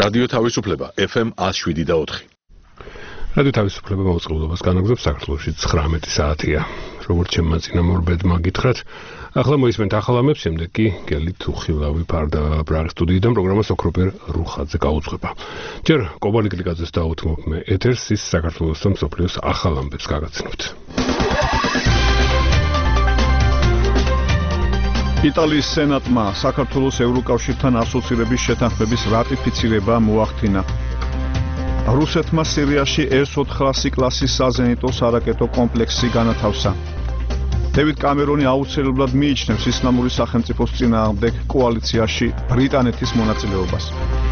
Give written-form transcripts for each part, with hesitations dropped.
რადიო თავისუფლება FM 107.4. რადიო თავისუფლება მოწყობილობას განაგრძობს საქართველოში 19 საათია. როგორც შემაწინამორბედმა გითხრათ, ახლა მოისმენთ ახალ ამებს, შემდეგ კი გელით უხილავი ფარდა ბრაღის სტუდიიდან პროგრამას ოქროპერ რუხაძე გაუძღვება. ჯერ კობალი გლიკაძეს დაუთმობ მე ეთერს ის საქართველოს და მსოფლიოს ახალ ამბებს გაგაცნობთ. იტალიის სენატმა საქართველოს ევროკავშირთან ასოცირების შეთანხმების რატიფიცირება მოახდინა. რუსეთმა სირიაში S-400 კლასის საზენიტო სარაკეტო კომპლექსი განათავსა. დევიდ კამერონი აუცილებლად მიიჩნევს ისლამური სახელმწიფოს წინააღმდეგ კოალიციაში ბრიტანეთის მონაწილეობას.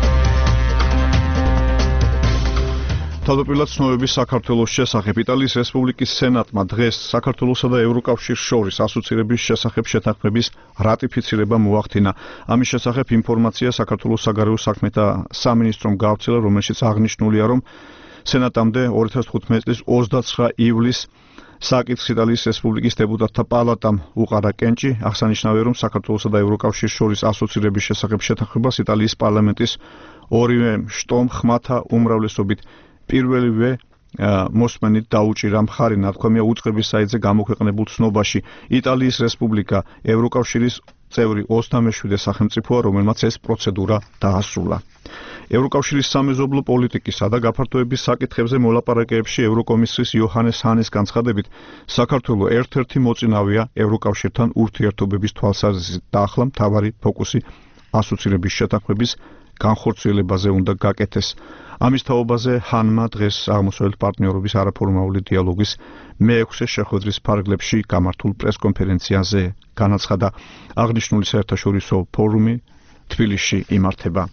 თავდაპირველად ცნობების საქართველოს შესახებ იტალიის რესპუბლიკის სენატმა დღეს საქართველოსა და ევროკავშირს შორის ასოცირების შესახებ შეთანხმების რატიფიცირება მოახდინა. ამის შესახებ ინფორმაცია საქართველოს საგარეო საქმეთა სამინისტრომ გავრცელა, რომელშიც აღნიშნულია, რომ სენატამდე 2015 წლის 29 ივლისს საკითხს იტალიის რესპუბლიკის დეპუტატთა პალატამ უყარა კენჭი. აღსანიშნავია, რომ საქართველოსა და ევროკავშირს შორის ასოცირების შესახებ შეთანხმებას იტალიის პარლამენტის ორივე შტომ ხმათა უმრავლესობით პირველივე მოსმენით დაუჭირა. მხარი ნათქვამია უწყების საიტზე გამოქვეყნებულ ცნობაში. იტალიის რესპუბლიკა ევროკავშირის წევრი 27 სახელმწიფოა, რომელმაც ეს პროცედურა დაასრულა. ევროკავშირის სამეზობლო პოლიტიკისა და გაფართოების საკითხებზე მოლაპარაკებებში ევროკომისრის იოჰანეს ჰანის განცხადებით, საქართველო ერთ-ერთი მოწინავეა ევროკავშირთან ურთიერთობების თვალსაზრისით და ახლა მთავარი ფოკუსი ასოცირების შეთანხმების განხორციელებაზე უნდა გაკეთდეს. ამის თაობაზე ჰანმა დღეს აღმოსავლეთ პარტნიორობის არაფორმალური დიალოგის მე-6 შეხვედრის ფარგლებში გამართულ პრესკონფერენციაზე განაცხადა. აღნიშნული საერთაშორისო ფორუმი თბილისში იმართება.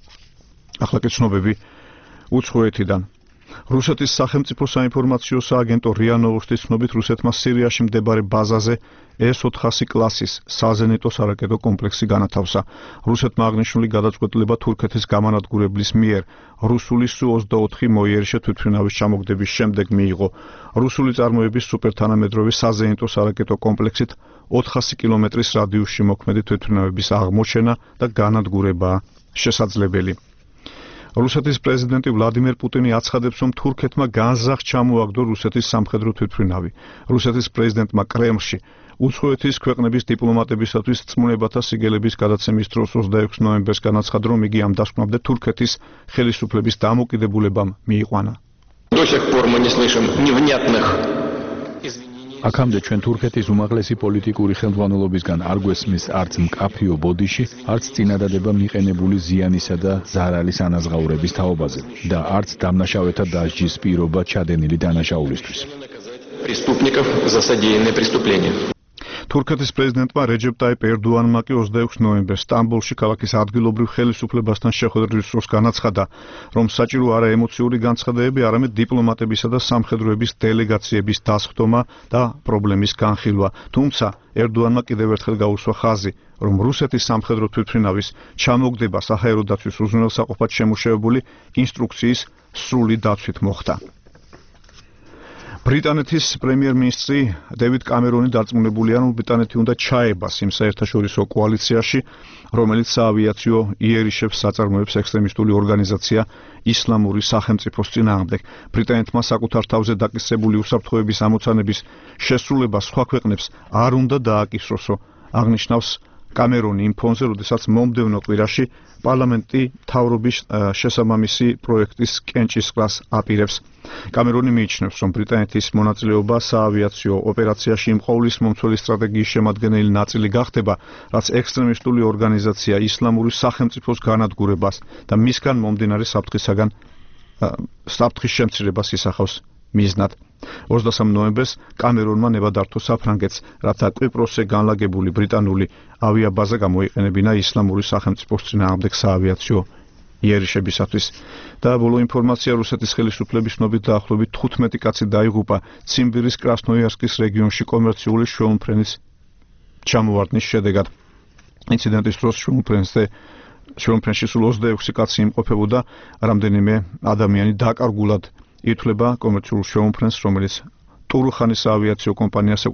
ახლა კი ცნობები უცხოეთიდან. რუსეთის სახელმწიფო საინფორმაციო სააგენტო რია ნოვოსტის ცნობით, რუსეთმა სირიაში მდებარე ბაზაზე S-400 კლასის საზენიტო სარაკეტო კომპლექსი განათავსა. რუსეთმა აღნიშნული გადაწყვეტილება თურქეთის გამანადგურებლის მიერ რუსული Su-24 მოიერიშე თვითმფრინავის ჩამოგდების შემდეგ მიიღო. რუსული წარმოების სუპერთანამედროვე საზენიტო სარაკეტო კომპლექსით 400 კილომეტრის რადიუსში მოქმედი თვითმფრინავების აღმოჩენა და განადგურებაა შესაძლებელი. რუსეთის პრეზიდენტი ვლადიმერ პუტინი აცხადებს, რომ თურქეთმა განზრახ ჩამოაგდო რუსეთის სამხედრო თვითმფრინავი. რუსეთის პრეზიდენტმა კრემლში უცხოეთის ქვეყნების დიპლომატებისათვის წმუნებათა სიგელების გადაცემის დროს 26 ნოემბერს განაცხადა, რომ იგი ამ დასკვნამდე თურქეთის ხელისუფლების დამოკიდებულებამ მიიყვანა. აქამდე ჩვენ თურქეთის უმაღლესი პოლიტიკური ხელმძღვანელობისგან არ გვესმის არც მკაფიო ბოდიში, არც წინადადება მიყენებული ზიანისა და ზარალის ანაზღაურების თაობაზე და არც დამნაშავეთა დასჯის პირობა ჩადენილი დანაშაულისთვის. თურქეთის პრეზიდენტმა რეჯეპ ტაიპ ერდოანმა კი 26 ნოემბერს სტამბოლში ქალაქის ადგილობრივ ხელისუფლებასთან შეხვედრის დროს განაცხადა, რომ საჭირო არა ემოციური განცხადებები, არამედ დიპლომატებისა და სამხედროების დელეგაციების დასხდომა და პრობლემის განხილვა. თუმცა ერდოანმა კიდევ ერთხელ გაუსვა ხაზი, რომ რუსეთის სამხედრო თვითმფრინავის ჩამოგდება საჰაერო დაცვის უზრუნველსაყოფად შემუშავებული ინსტრუქციის სრული დაცვით მოხდა. ბრიტანეთის პრემიერ-მინისტრი დევიდ კამერონი დარწმუნებულია, რომ ბრიტანეთი უნდა ჩაებას იმ საერთაშორისო კოალიციაში, რომელიც საავიაციო იერიშებს საწარმოებს ექსტრემისტული ორგანიზაცია ისლამური სახელმწიფოს წინააღმდეგ. ბრიტანეთმა საკუთარ თავზე დაკისრებული უსაფრთხოების ამოცანების შესრულება სხვა ქვეყნებს არ უნდა დააკისროსო, აღნიშნავს კამერონი იმ ფონზე, როდესაც მომდევნო კვირაში პარლამენტი მთავრობის შესაბამისი პროექტის კენჭისყრას აპირებს. კამერონი მიიჩნევს, რომ ბრიტანეთის მონაწილეობა საავიაციო ოპერაციაში იმყოვლის მომცველი სტრატეგიის შემადგენელი ნაწილი გახდება, რაც ექსტრემისტული ორგანიზაცია ისლამური სახელმწიფოს განადგურებას და მისგან მომდინარე საფრთხის შემცირებას ისახავს მიზნად. 23 ნოემბერს კამერონმა ნება დართო საფრანგეთს, რათა კვიპროსზე განლაგებული ბრიტანული ავიაბაზა გამოიყენებინა ისლამური სახელმწიფოს წინააღმდეგ საავიაციო იერიშებისათვის. და ბოლო ინფორმაცია, რუსეთის ხელისუფლების ცნობით დაახლოებით 15 კაცი დაიღუპა ციმბირის კრასნოიარსკის რეგიონში კომერციული შვეულმფრენის ჩამოვარდნის შედეგად. ინციდენტის დროს შვეულმფრენში სულ 26 კაცი იმყოფებოდა, რამდენიმე ადამიანი დაკარგულად ითვლება კომერციულ შვეულმფრენს, რომელიც ტურუხანის აავიაციო კომპანიას